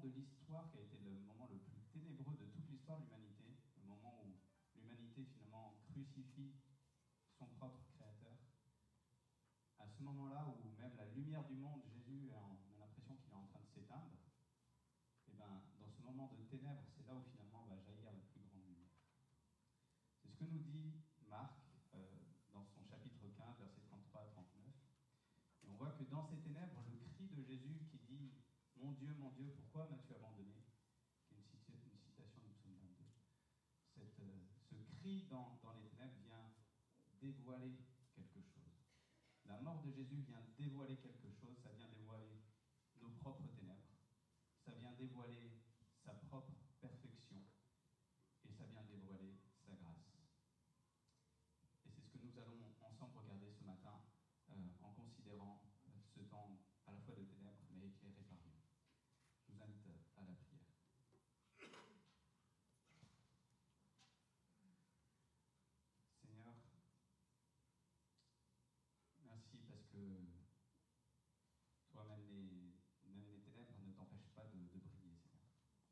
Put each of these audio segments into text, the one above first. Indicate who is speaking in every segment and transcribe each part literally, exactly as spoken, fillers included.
Speaker 1: de l'histoire qui a été le moment le plus ténébreux de toute l'histoire de l'humanité, le moment où l'humanité finalement crucifie son propre créateur, à ce moment-là où même la lumière du monde, Jésus, on a l'impression qu'il est en train de s'éteindre, et ben, dans ce moment de ténèbres, c'est là où finalement va jaillir la plus grande lumière. C'est ce que nous dit Marc euh, dans son chapitre quinze, versets trente-trois à trente-neuf. Et on voit que dans ces ténèbres, le cri de Jésus qui dit « Mon Dieu, mon Dieu, pourquoi m'as-tu abandonné ?» qui est une, cita- une citation du psaume vingt-deux. Cette, euh, ce cri dans, dans les ténèbres vient dévoiler quelque chose. La mort de Jésus vient dévoiler quelque chose, ça vient dévoiler nos propres ténèbres, ça vient dévoiler sa propre perfection, et ça vient dévoiler sa grâce. Et c'est ce que nous allons ensemble regarder ce matin, euh, en considérant euh, ce temps à la fois de ténèbres, mais éclairé par Dieu. Je vous invite à la prière. Seigneur, merci parce que toi, même les, même les ténèbres ne t'empêchent pas de, de briller, Seigneur.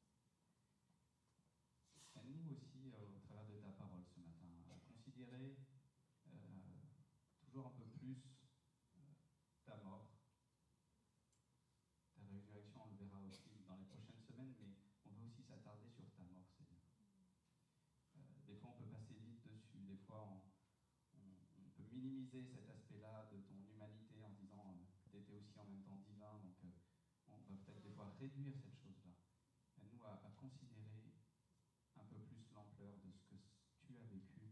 Speaker 1: Aide-nous aussi, euh, au travers de ta parole ce matin, à considérer euh, toujours un peu plus euh, ta mort, ta résurrection. On le verra aussi dans les prochaines semaines, mais on veut aussi s'attarder sur ta mort, Seigneur. Euh, des fois, on peut passer vite dessus, des fois, on, on, on peut minimiser cet aspect-là de ton humanité en disant euh, tu étais aussi en même temps divin, donc euh, on va peut-être des fois réduire cette chose-là. Aide-nous à, à considérer un peu plus l'ampleur de ce que tu as vécu.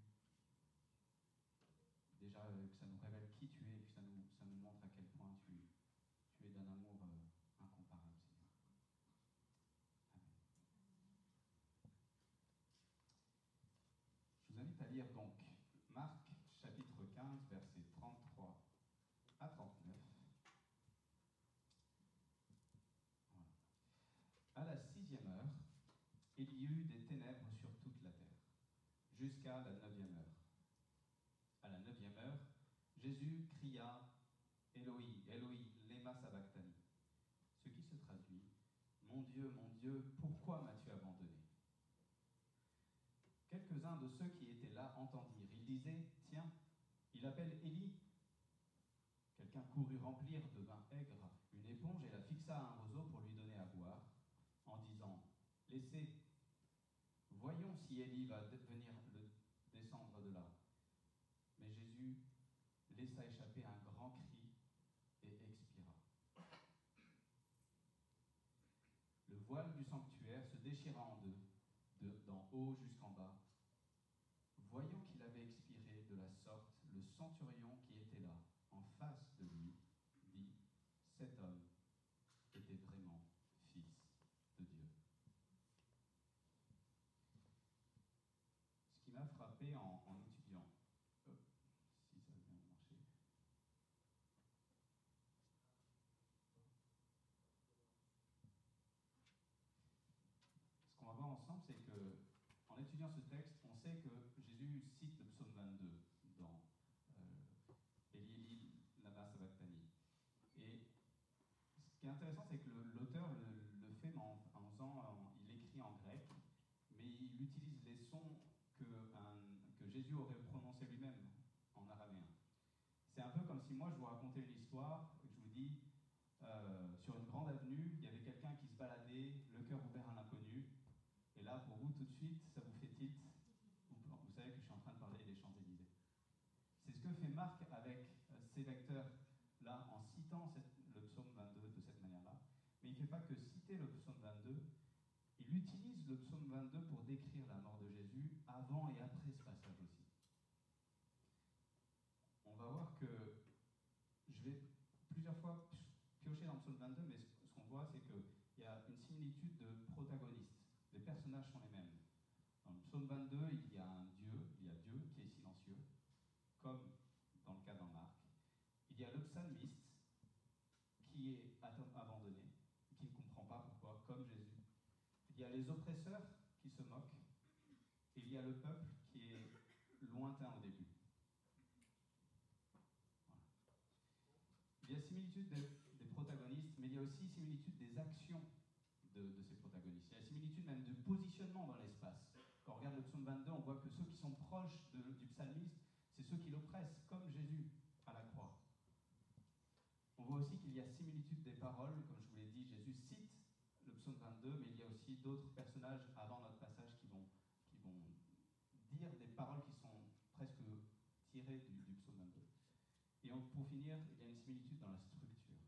Speaker 1: Déjà, euh, que ça nous révèle qui tu es, et puis ça nous, ça nous montre à quel point tu, tu es d'un amour euh, incomparable, Seigneur. Amen. Je vous invite à lire donc Marc, chapitre quinze, versets trente-trois à trente-neuf. Voilà. À la sixième heure, il y eut des ténèbres sur toute la terre, jusqu'à la neuvième heure. À la neuvième heure, Jésus cria « Eloi, Eloi, lema sabachthani », ce qui se traduit « Mon Dieu, mon Dieu, pourquoi m'as-tu abandonné ?» Quelques-uns de ceux qui étaient là entendirent. Ils disaient « Tiens, il appelle Élie ». Quelqu'un courut remplir de vin aigre une éponge et la fixa à un roseau pour lui donner à boire, en disant « Laissez, voyons si Élie va venir le descendre de là. » Mais Jésus laissa échapper un grand cri et expira. Le voile du sanctuaire se déchira en deux, de, d'en haut jusqu'en bas. Voyant qu'il avait expiré de la sorte, le centurion qui était là, en face de lui, dit « Cet homme était vraiment fils de Dieu. » Ce qui m'a frappé en, en étudiant, oh, si ça va bien marcher. Ce qu'on va voir ensemble, c'est que, en étudiant ce texte, on sait que Jésus cite le psaume vingt-deux dans euh, Eli Eli lama sabachthani. Et ce qui est intéressant, c'est que le, l'auteur le, le fait en, en faisant, en, il écrit en grec, mais il utilise les sons que, un, que Jésus aurait prononcés lui-même en araméen. C'est un peu comme si moi je vous racontais l'histoire, et que je vous dis, euh, sur une grande avenue, il y avait quelqu'un qui se baladait, le cœur ouvert à l'inconnu, et là, pour vous, tout de suite, ça vous fait tilt, vous, vous savez que je suis en train de parler des Champs-Élysées. C'est ce que fait Marc avec euh, ses lecteurs-là, en citant cette, le psaume vingt-deux de cette manière-là. Mais il ne fait pas que citer le psaume vingt-deux, il utilise le psaume vingt-deux pour décrire la mort de Jésus avant et après ce passage aussi. On va voir que je vais plusieurs fois piocher dans le psaume vingt-deux, mais ce qu'on voit, c'est qu'il y a une similitude de protagonistes. Les personnages sont les mêmes. Dans le psaume vingt-deux, il y a un Dieu, il y a Dieu qui est silencieux, comme dans le cas dans Marc. Il y a le psalmiste qui est abandonné, qui ne comprend pas pourquoi, comme Jésus. Il y a les oppresseurs qui se moquent, et il y a le peuple qui est lointain au début. Voilà. Il y a similitude des, des protagonistes, mais il y a aussi similitude des actions de, de ces protagonistes. Il y a similitude même de positionnement dans l'espace. Quand on regarde le psaume vingt-deux, on voit que ceux qui sont proches de, du psalmiste, c'est ceux qui l'oppressent, comme Jésus à la croix. On voit aussi qu'il y a similitude des paroles, comme je vous l'ai dit, Jésus cite le psaume vingt-deux, mais il y a aussi d'autres personnages avant notre passage qui vont, qui vont dire des paroles qui sont presque tirées du, du psaume vingt-deux. Et on, pour finir, il y a une similitude dans la structure.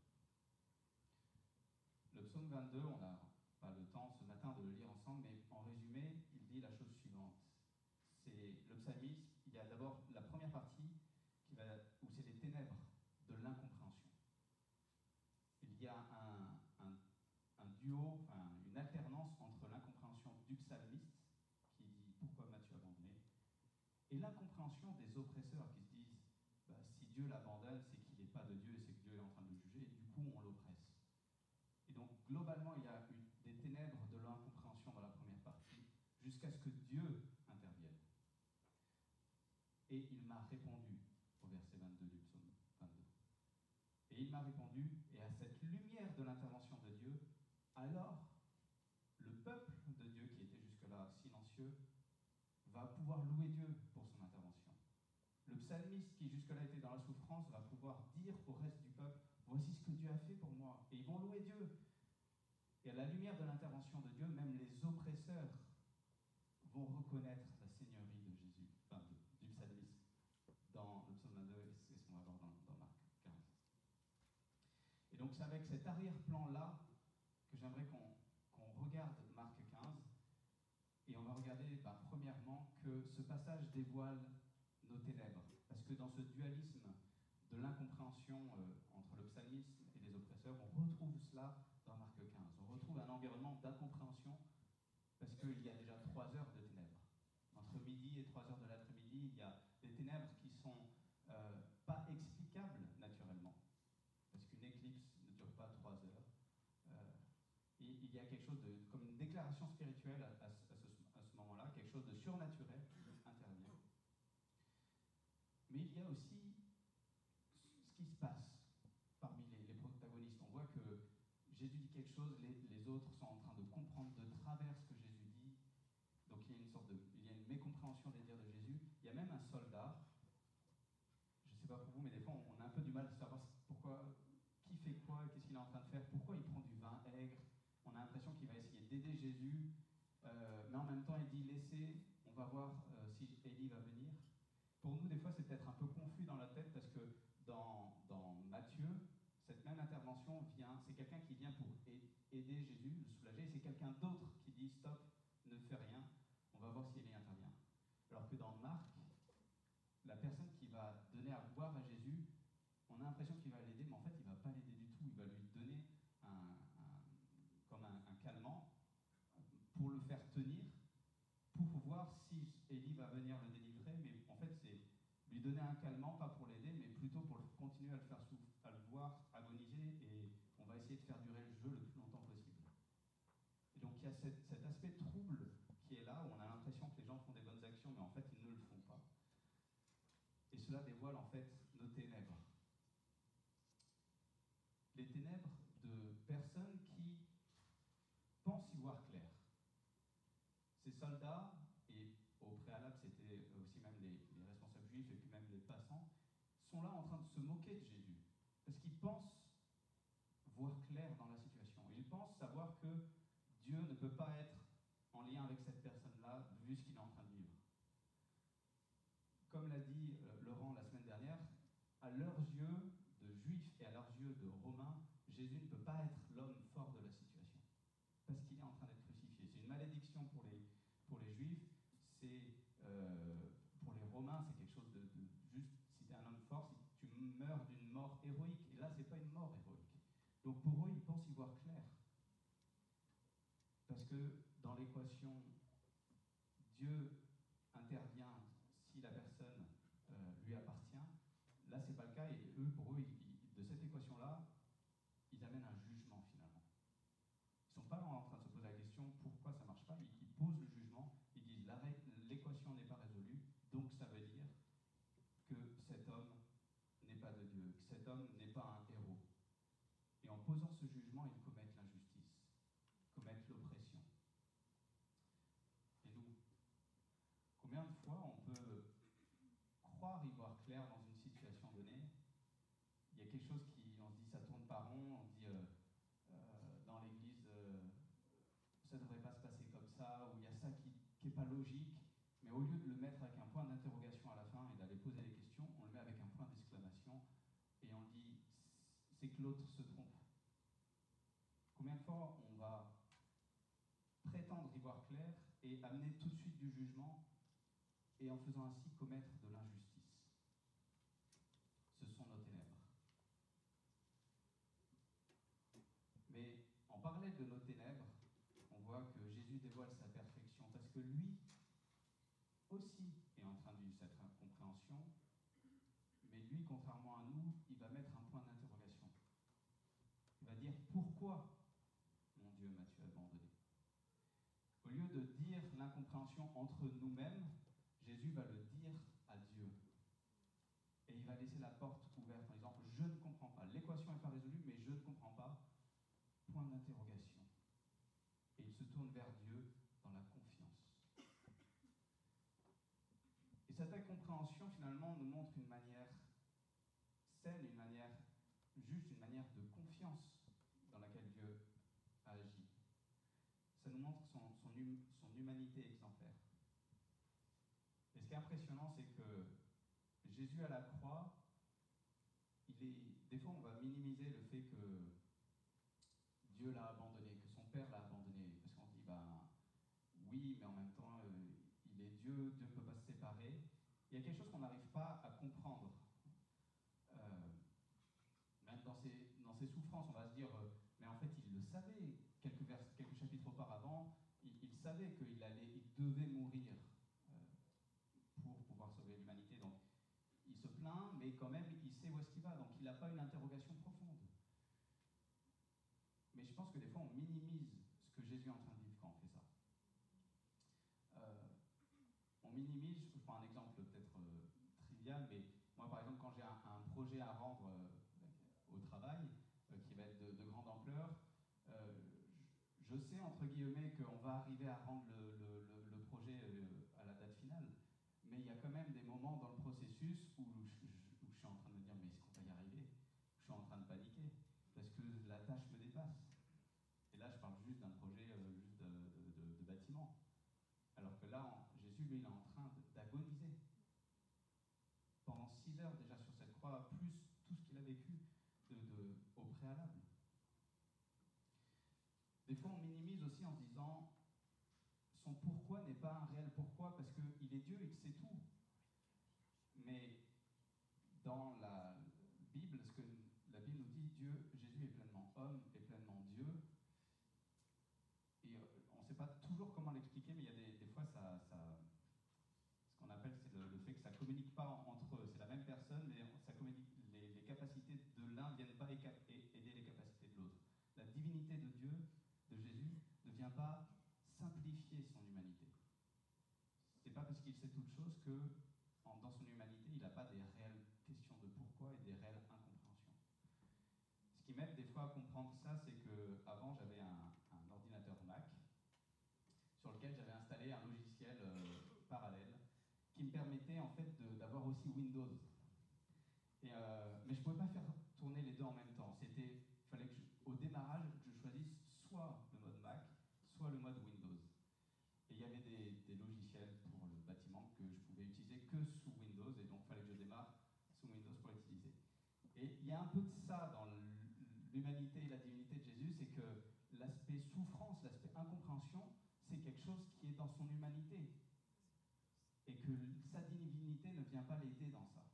Speaker 1: Le psaume vingt-deux, on n'a pas le temps ce matin de le lire ensemble, mais en résumé, il dit la chose suivante. C'est le psalmiste, il y a d'abord la première partie qui va, où c'est les ténèbres de l'incompréhension. Il y a un, un, un duo, enfin, une alternance entre l'incompréhension du psalmiste, qui dit pourquoi m'as-tu abandonné, et l'incompréhension des oppresseurs qui se disent bah, si Dieu l'abandonne, c'est qu'il n'est pas de Dieu et c'est que Dieu est en train de le juger, et du coup on l'oppresse. Et donc globalement, il y a une, des ténèbres de l'incompréhension dans la première partie, jusqu'à ce que Dieu intervienne. Et il m'a répondu, au verset vingt-deux du psaume vingt-deux. Et il m'a répondu, et à cette lumière de l'intervention de Dieu, alors le peuple de Dieu qui était jusque-là silencieux va pouvoir louer Dieu pour son intervention. Le psalmiste qui jusque-là était dans la souffrance va pouvoir dire au reste du peuple, voici ce que Dieu a fait pour moi. Et ils vont louer Dieu. Et à la lumière de l'intervention de Dieu, même les oppresseurs vont reconnaître la seigneurie de Jésus, enfin de, du psalmiste, dans le psaume vingt-deux, et c'est ce qu'on va voir dans, dans Marc quinze. Et donc c'est avec cet arrière-plan-là que j'aimerais qu'on qu'on regarde Marc quinze, et on va regarder bah, premièrement que ce passage dévoile nos ténèbres, parce que dans ce dualisme de l'incompréhension euh, entre le psalmiste et les oppresseurs, on retrouve cela dans Marc quinze. On retrouve un environnement d'incompréhension, parce qu'il y a déjà trois heures de ténèbres. Entre midi et trois heures de l'après-midi, il y a des ténèbres qui ne sont euh, pas explicables naturellement, parce qu'une éclipse ne dure pas trois heures. Euh, et il y a quelque chose de, comme une déclaration spirituelle à, à, à ce, à ce moment-là, quelque chose de surnaturel qui intervient. Mais il y a aussi ce qui se passe parmi les, les protagonistes. On voit que Jésus dit quelque chose, les, les autres sont en train de comprendre de travers ce que Jésus dit. Donc il y a une sorte de, il y a une mécompréhension des dires de Jésus. Il y a même un soldat, je ne sais pas pour vous, mais des fois on, on a un peu du mal à savoir pourquoi, qui fait quoi, qu'est-ce qu'il est en train de faire, pourquoi il prend du vin aigre. On a l'impression qu'il va essayer d'aider Jésus, euh, mais en même temps il dit laissez, on va voir euh, si Élie va venir. Pour nous, des fois, c'est peut-être un peu confus dans la tête parce que dans, dans Matthieu, cette même intervention vient, c'est quelqu'un qui vient pour aider Jésus, le soulager, et c'est quelqu'un d'autre qui dit stop, ne fais rien, on va voir si Élie intervient. Alors que dans Marc, la personne qui va donner à boire à Jésus, on a l'impression qu'il va l'aider, mais en fait, il ne va pas l'aider du tout, il va lui donner un, un, comme un, un calmant pour le faire tenir, pour voir si Élie va venir le délivrer, mais en fait, c'est lui donner un calmant, pas pour l'aider, mais plutôt pour continuer à le faire souffrir, à le voir agoniser, et on va essayer de faire durer le jeu le plus longtemps possible. Et donc il y a cette, cet aspect trouble qui est là, où on a l'impression que les gens font des bonnes actions, mais en fait ils ne le font pas. Et cela dévoile en fait nos ténèbres. Les ténèbres de personnes qui pensent y voir clair. Ces soldats, et au préalable c'était aussi même les, les responsables juifs et puis même les passants, sont là en train de se moquer de Jésus. Parce qu'ils pensent voir clair dans la situation. Ils pensent savoir que Dieu ne peut pas être en lien avec cette personne-là, vu ce qu'il est en train de vivre. Comme l'a dit euh, Laurent la semaine dernière, à leurs yeux de juifs et à leurs yeux de romains, Jésus ne peut pas être l'homme fort de la situation. Parce qu'il est en train d'être crucifié. C'est une malédiction pour les, pour les juifs, c'est, euh, pour les romains, c'est quelque chose de, de juste, si tu es un homme fort, si tu meurs d'une mort héroïque, et là, c'est pas une mort héroïque. Donc pour eux, ils pensent y voir clair. Parce que dans l'équation, Dieu intervient si la personne euh, lui appartient. Là, c'est pas le cas, et eux, pour eux, ils, ils, de cette équation-là, ils amènent un jugement finalement. Ils ne sont pas en train de se poser la question pourquoi ça ne marche pas, ils, ils posent le jugement, ils disent l'équation n'est pas résolue, donc ça veut dire que cet homme n'est pas de Dieu, que cet homme n'est pas un héros. Et en posant ce jugement, ils commettent l'injustice, commettent croire y voir clair dans une situation donnée. Il y a quelque chose qui, on se dit, ça tourne pas rond, on se dit, euh, euh, dans l'église, euh, ça ne devrait pas se passer comme ça, ou il y a ça qui n'est pas logique, mais au lieu de le mettre avec un point d'interrogation à la fin et d'aller poser les questions, on le met avec un point d'exclamation et on dit, c'est que l'autre se trompe. Combien de fois on va prétendre y voir clair et amener tout de suite du jugement et en faisant ainsi commettre de l'injustice. Ce sont nos ténèbres. Mais en parallèle de nos ténèbres, on voit que Jésus dévoile sa perfection parce que lui aussi est en train de vivre cette incompréhension, mais lui, contrairement à nous, il va mettre un point d'interrogation. Il va dire « Pourquoi, mon Dieu, m'as-tu abandonné ?» Au lieu de dire l'incompréhension entre nous-mêmes, Jésus va le dire à Dieu. Et il va laisser la porte ouverte en disant « Je ne comprends pas. L'équation n'est pas résolue, mais je ne comprends pas. » Point d'interrogation. Et il se tourne vers Dieu dans la confiance. Et cette incompréhension, finalement, nous montre une manière saine, une manière juste, une manière de confiance dans laquelle Dieu agit. Ça nous montre son, son, hum, son humanité exemplaire. Et ce qui est impressionnant, c'est que Jésus à la croix, il est, des fois on va minimiser le fait que Dieu l'a abandonné, que son Père l'a abandonné, parce qu'on se dit, ben oui, mais en même temps, euh, il est Dieu, Dieu ne peut pas se séparer. Il y a quelque chose qu'on n'arrive pas à comprendre. Euh, même dans ses, dans ses souffrances, on va se dire, euh, mais en fait, il le savait, quelques, vers, quelques chapitres auparavant, il, il savait qu'il allait, il devait mourir euh, pour pouvoir sauver l'humanité. Donc, il se plaint, mais quand même, il sait où est-ce qu'il va. Donc, il n'a pas une interrogation profonde. Mais je pense que des fois, on minimise ce que Jésus est en train de vivre quand on fait ça. Euh, on minimise, je prends un exemple peut-être euh, trivial, mais moi, par exemple, quand j'ai un, un projet à rendre euh, au travail, euh, qui va être de, de grande ampleur, euh, je, je sais, entre guillemets, qu'on va arriver à rendre le, le, le, le projet euh, à la date finale. Mais il y a quand même des moments dans le processus où je, où je suis en train de me dire, mais est-ce qu'on va y arriver? Je suis en train de paniquer, parce que la tâche me dépasse. Et là, je parle juste d'un projet euh, juste de, de, de, de bâtiment. Alors que là, en, Jésus, lui, il est en train d'agoniser. Pendant six heures déjà sur cette croix, plus tout ce qu'il a vécu de, de, au préalable. Des fois, on minimise aussi en se disant, son pourquoi n'est pas un réel pourquoi, parce qu'il est Dieu, il sait tout. Mais dans la Bible, ce que la Bible nous dit, Dieu, Jésus est pleinement homme et pleinement Dieu. Et on ne sait pas toujours comment l'expliquer, mais il y a des, des fois, ça, ça, ce qu'on appelle, c'est le, le fait que ça ne communique pas entre eux. C'est la même personne, mais ça communique, les, les capacités de l'un ne viennent pas aider les capacités de l'autre. La divinité de Dieu, de Jésus, ne vient pas simplifier son humanité. Ce n'est pas parce qu'il sait toutes choses que, en, dans son humanité, il n'a pas des réelles questions de pourquoi et des réelles incompréhensions. Ce qui m'aide des fois à comprendre ça, c'est qu'avant, j'avais un, un ordinateur Mac sur lequel j'avais installé un logiciel euh, parallèle qui me permettait en fait d'avoir aussi Windows. Et, euh, mais je ne pouvais pas faire tourner les deux en même temps. C'était, fallait que je, au démarrage, je choisisse soit le mode Mac, soit le mode Windows. Et il y avait des, des logiciels pour le bâtiment que je pouvais utiliser que sous Windows, et donc il fallait que je démarre sous Windows pour l'utiliser. Et il y a un peu de ça dans l'humanité et la divinité de Jésus, c'est que l'aspect souffrance, l'aspect incompréhension, c'est quelque chose qui est dans son humanité. Et que sa divinité ne vient pas l'aider dans ça.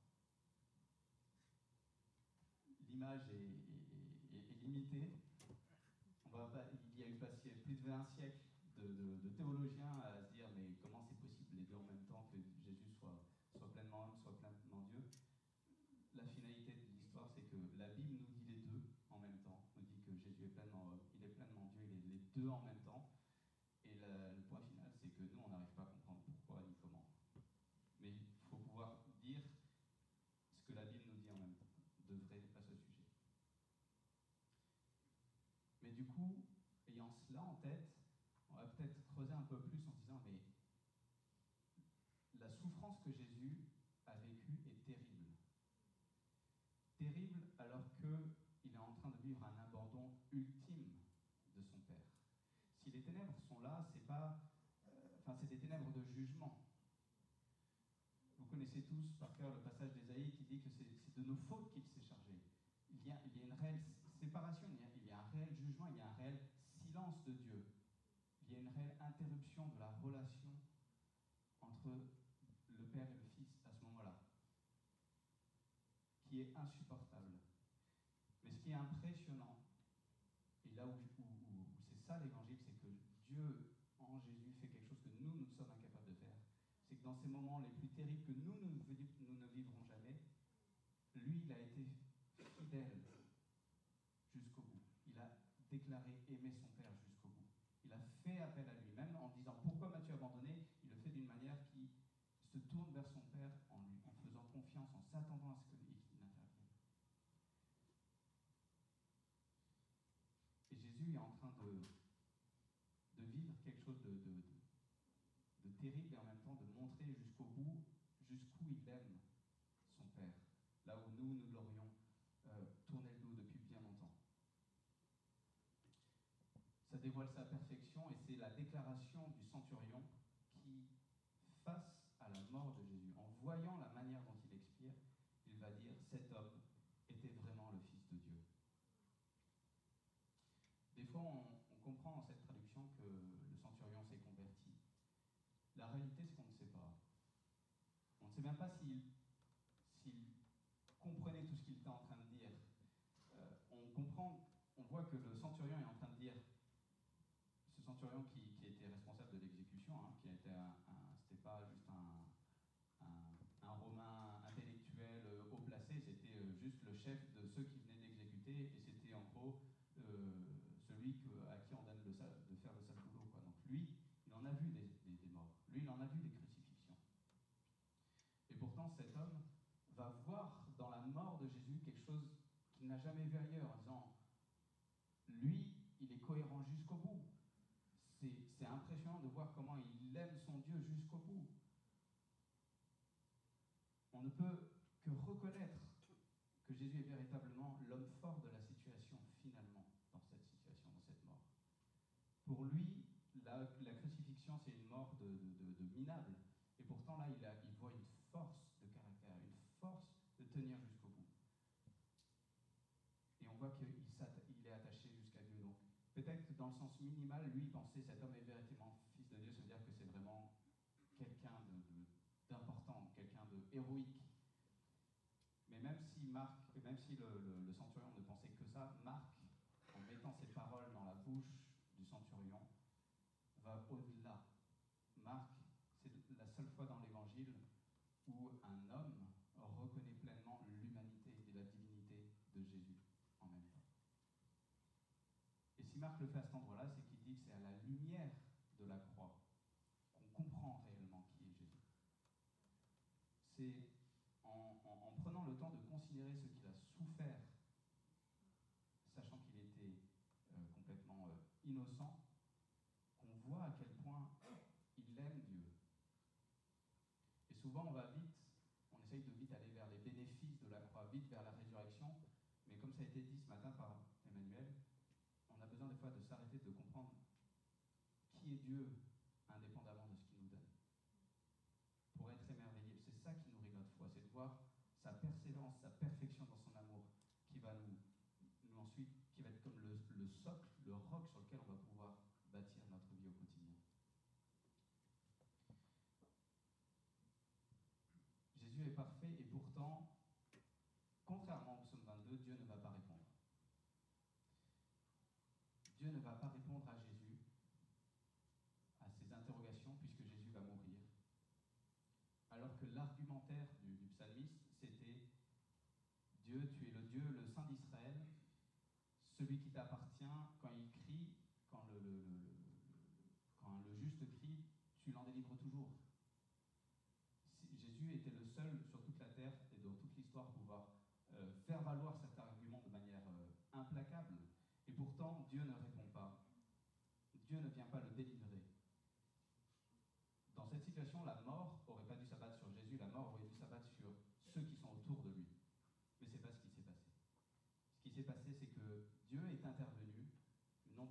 Speaker 1: L'image est, est, est, est limitée. On va pas, il y a eu passé plus de vingt siècles de, de, de théologiens à se dire mais comment c'est possible les deux en même temps, que Jésus soit, soit pleinement homme, soit pleinement Dieu. La finalité de l'histoire, c'est que la Bible nous dit les deux en même temps, nous dit que Jésus est pleinement homme, il est pleinement Dieu, il est les deux en même temps. Et la, le point final, c'est que nous, on n'arrive pas à comprendre pourquoi ni comment. Mais il faut pouvoir dire ce que la Bible nous dit en même temps, de vrai à ce sujet. Mais du coup, ayant cela en tête, on va peut-être creuser un peu plus en se disant, mais la souffrance que Jésus a vécu est terrible. Terrible alors qu'il est en train de vivre un abandon ultime de son Père. Si les ténèbres sont là, c'est pas, euh, enfin, c'est des ténèbres de jugement. Vous connaissez tous par cœur le passage d'Ésaïe qui dit que c'est, c'est de nos fautes qu'il s'est chargé. Il y a, il y a une réelle séparation, il y a, il y a un réel jugement, il y a un réel silence de Dieu. Il y a une réelle interruption de la relation entre le Père et le Fils à ce moment-là, qui est insupportable. Mais ce qui est impressionnant, et là où, où, où, où c'est ça l'évangile, c'est que Dieu, en Jésus, fait quelque chose que nous, nous sommes incapables de faire. C'est que dans ces moments les plus terribles que nous, nous, nous ne vivrons jamais, lui, il a été fidèle jusqu'au bout. Il a déclaré aimer son Père jusqu'au bout. Il a fait appel à lui, même en disant « Pourquoi m'as-tu abandonné ?» Il le fait d'une manière qui se tourne vers son Père en, lui, en faisant confiance, en s'attendant à ce qu'il intervienne. Et Jésus est en train de, de vivre quelque chose de, de, de, de terrible et en même temps de montrer jusqu'au bout, jusqu'où il aime son Père, là où nous, nous l'aurions euh, tourné le dos depuis bien longtemps. Ça dévoile sa perfection et c'est la déclaration du centurion qui, face à la mort de Jésus, en voyant la manière dont il expire, il va dire « Cet homme était vraiment le Fils de Dieu ». Des fois, on, on comprend dans cette traduction que le centurion s'est converti. La réalité, c'est qu'on ne sait pas. On ne sait même pas s'il, s'il comprenait tout ce qu'il était en train de dire. Euh, on comprend, on voit que le centurion est en train de dire, ce centurion qui, qui était responsable de l'exécution, hein, qui était un, un c'était pas juste un, un, un Romain intellectuel euh, haut placé, c'était euh, juste le chef de ceux qui venaient d'exécuter, et c'était en gros euh, celui que, à qui on donne le sale, de faire le sale boulot, quoi. Donc lui, il en a vu des, des, des morts, lui il en a vu des crucifixions. Et pourtant cet homme va voir dans la mort de Jésus quelque chose qu'il n'a jamais vu ailleurs, en disant, lui, il est cohérent jusqu'au bout. C'est, c'est impressionnant de voir comment il aime son Dieu jusqu'au bout. On ne peut que reconnaître que Jésus est véritablement l'homme fort de la situation, finalement, dans cette situation, dans cette mort. Pour lui, la, la crucifixion, c'est une mort de, de, de, de minable. Et pourtant, là, il, a, il voit une force de caractère, une force de tenir jusqu'au bout. Et on voit qu'il il est attaché jusqu'à Dieu. Donc, peut-être dans le sens minimal, lui, il pensait cet homme est véritablement fils de Dieu, ça veut dire que c'est vraiment quelqu'un de, de, d'important, quelqu'un de héroïque. Mais même si Marc, même si le, le, le centurion ne pensait que ça, Marc, en mettant ces paroles dans la bouche du centurion, va au-delà. Marc, c'est la seule fois dans l'Évangile où un homme reconnaît pleinement l'humanité et la divinité de Jésus en même temps. Et si Marc le fait à cet endroit-là, c'est qu'il dit que c'est à la lumière de la croix qu'on comprend réellement qui est Jésus. C'est en, en, en prenant le temps de considérer ce qu'il a souffert, sachant qu'il était euh, complètement euh, innocent, qu'on voit à quel point il aime Dieu. Et souvent, on va vite, on essaye de vite aller vers les bénéfices de la croix, vite vers la résurrection, mais comme ça a été dit ce matin par Emmanuel, on a besoin des fois de s'arrêter, de comprendre qui est Dieu, indépendamment de ce qu'il nous donne. Pour être émerveillé, c'est ça qui nourrit notre foi, c'est de voir sa persévérance, sa perfection dans son amour, qui va nous, nous ensuite, qui va être comme le, le socle, le roc sur lequel on va pouvoir bâtir notre vie au quotidien. Jésus est parfait et pourtant, contrairement au psaume vingt-deux, Dieu ne va pas répondre. Dieu ne va pas répondre à Jésus, à ses interrogations, puisque Jésus va mourir. Alors que l'argumentaire du, du psalmiste, c'était « Dieu, tu es le Dieu, le Saint d'Israël, celui qui t'appartient, quand il crie, quand le, le, le, le, quand le juste crie, tu l'en délivres toujours. » Jésus était le seul sur toute la terre et dans toute l'histoire à pouvoir euh, faire valoir cet argument de manière euh, implacable. Et pourtant, Dieu ne répond pas. Dieu ne vient pas le délivrer. Dans cette situation, la mort n'aurait pas dû s'abattre sur Jésus, la mort aurait dû s'abattre sur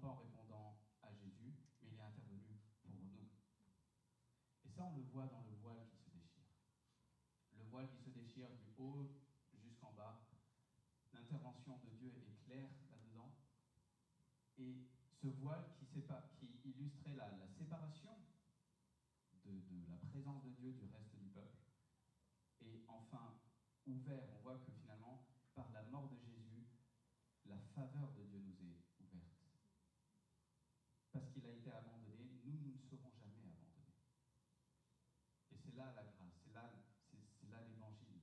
Speaker 1: pas en répondant à Jésus, mais il est intervenu pour nous. Et ça, on le voit dans le voile qui se déchire. Le voile qui se déchire du haut jusqu'en bas. L'intervention de Dieu est claire là-dedans. Et ce voile qui, sépa- qui illustrait la, la séparation de, de la présence de Dieu du reste du peuple est enfin ouvert. On voit que finalement, par la mort de Jésus, la faveur de Dieu nous est ouverte. Parce qu'il a été abandonné, nous, nous ne serons jamais abandonnés. Et c'est là la grâce, c'est là, c'est, c'est là l'évangile.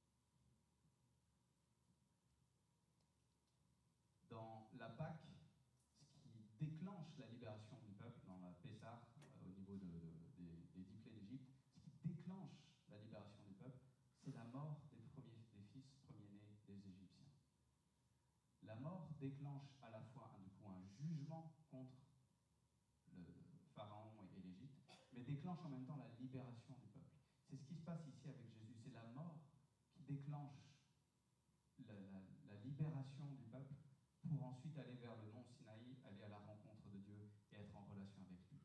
Speaker 1: Dans la Pâque, ce qui déclenche la libération du peuple, dans la Pessah, euh, au niveau de, de, des, des dix plaies d'Égypte, ce qui déclenche la libération du peuple, c'est la mort des, premiers, des fils premiers-nés des Égyptiens. La mort déclenche à la fois un, du coup, un jugement contre le Pharaon et l'Égypte, mais déclenche en même temps la libération du peuple. C'est ce qui se passe ici avec Jésus, c'est la mort qui déclenche la, la, la libération du peuple pour ensuite aller vers le mont Sinaï, aller à la rencontre de Dieu et être en relation avec lui.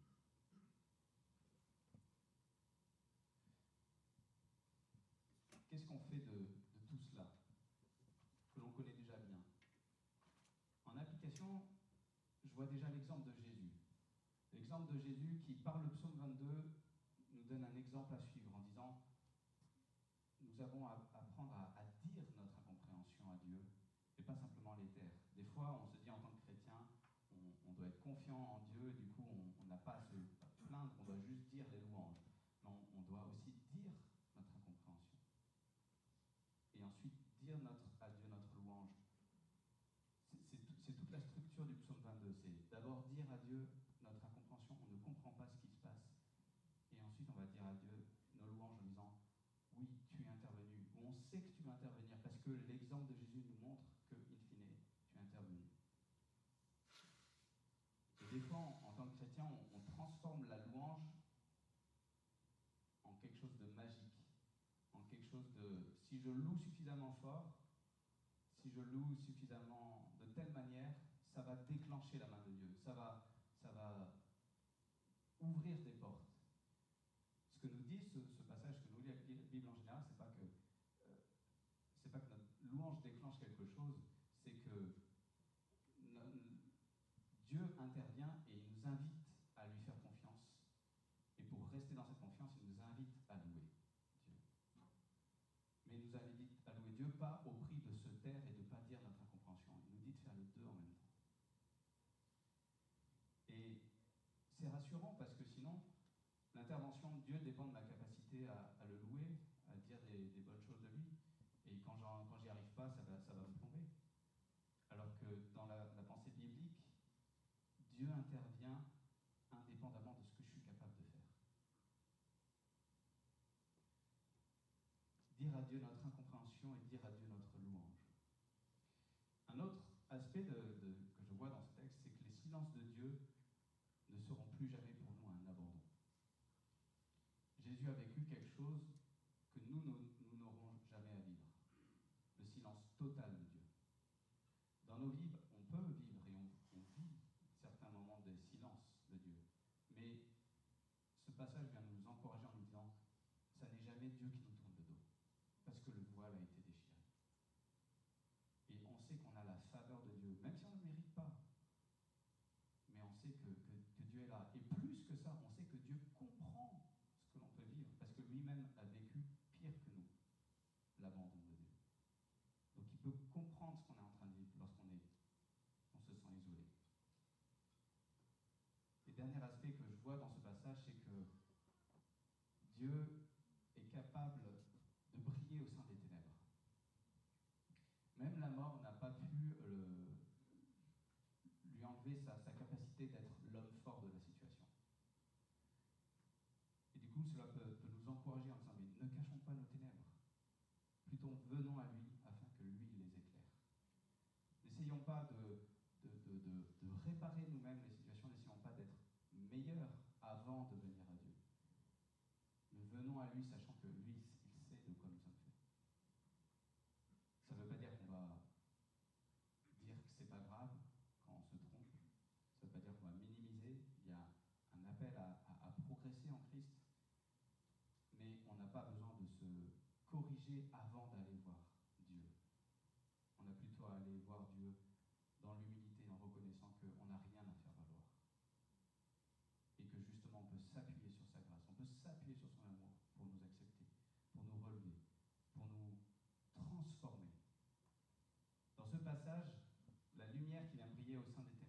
Speaker 1: Qu'est-ce qu'on fait de, de tout cela, que l'on connaît déjà bien? En application, je vois déjà l'exemple de Jésus. L'exemple de Jésus qui, par le psaume vingt-deux, nous donne un exemple à suivre en disant nous avons à apprendre à, à dire notre incompréhension à Dieu et pas simplement les taire. Des fois, on se dit en tant que chrétien, on, on doit être confiant en Dieu et du coup, on n'a pas à se plaindre, on doit juste dire les louanges. Mais on, on doit aussi dire notre incompréhension. Et ensuite, dire notre, à Dieu notre louange. C'est, c'est, tout, c'est toute la structure du psaume vingt-deux. C'est d'abord dire à Dieu notre incompréhension, on ne comprend pas ce qui se passe. Et ensuite, on va dire à Dieu nos louanges en disant oui, tu es intervenu, ou on sait que tu vas intervenir, parce que l'exemple de Jésus nous montre que, in fine, tu es intervenu. Et des fois, en, en tant que chrétien, on, on transforme la louange en quelque chose de magique, en quelque chose de, si je loue suffisamment fort, si je loue suffisamment de telle manière, ça va déclencher la main de Dieu, ça va, ça va ouvrir des portes. Ce que nous dit ce, ce passage, ce que nous lit la Bible en général, c'est pas que euh, c'est pas que notre louange déclenche quelque chose, c'est que no, Dieu intervient et il nous invite à lui faire confiance. Et pour rester dans cette confiance, il nous invite à louer Dieu. Mais il nous invite à louer Dieu pas au prix de se taire et de ne pas dire notre incompréhension. Il nous dit de faire les deux en même temps. Et c'est rassurant parce que sinon, l'intervention de Dieu dépend de ma capacité à, à le louer, à dire des, des bonnes choses de lui. Et quand, j'en, quand j'y arrive pas, ça va, ça va me plomber. Alors que dans la, la pensée biblique, Dieu intervient indépendamment de ce que je suis capable de faire. Dire à Dieu notre incompréhension et dire à Dieu notre louange. Un autre aspect de, de, que je vois dans ce texte, c'est que les silences de Dieu ne seront plus jamais pour nous un abandon. Jésus a vécu quelque chose que nous, nous, nous n'aurons jamais à vivre. Le silence total de Dieu. Dans nos vies, on peut vivre et on, on vit certains moments de silence de Dieu. Mais ce passage vient nous encourager en nous disant ça n'est jamais Dieu qui nous tourne le dos. Parce que le voile a été déchiré. Et on sait qu'on a la faveur de Dieu, même si on ne le mérite pas. Mais on sait que, que, que Dieu est là. Et plus que ça, on sait que Dieu comprend ce que l'on peut vivre, parce que lui-même a vécu pire que nous, l'abandon de Dieu. Donc il peut comprendre ce qu'on est en train de vivre lorsqu'on est, on se sent isolé. Et dernier aspect que je vois dans ce passage, c'est que Dieu est capable de briller au sein des ténèbres. Même la mort n'a pas pu le, lui enlever sa, sa capacité d'être l'homme fort de la situation. Et du coup, cela peut, peut nous encourager en disant, mais ne cachons pas nos ténèbres. Plutôt venons à lui afin que lui les éclaire. N'essayons pas de, de, de, de, de réparer nous-mêmes les situations, n'essayons pas d'être meilleurs avant de venir à Dieu. Mais venons à lui sachant que lui, il sait de quoi nous sommes faits. Ça ne veut pas dire qu'on va dire que c'est pas grave quand on se trompe. Ça appelle à, à, à progresser en Christ, mais on n'a pas besoin de se corriger avant d'aller voir Dieu. On a plutôt à aller voir Dieu dans l'humilité, en reconnaissant qu'on n'a rien à faire valoir. Et que justement on peut s'appuyer sur sa grâce, on peut s'appuyer sur son amour pour nous accepter, pour nous relever, pour nous transformer. Dans ce passage, la lumière qui vient briller au sein des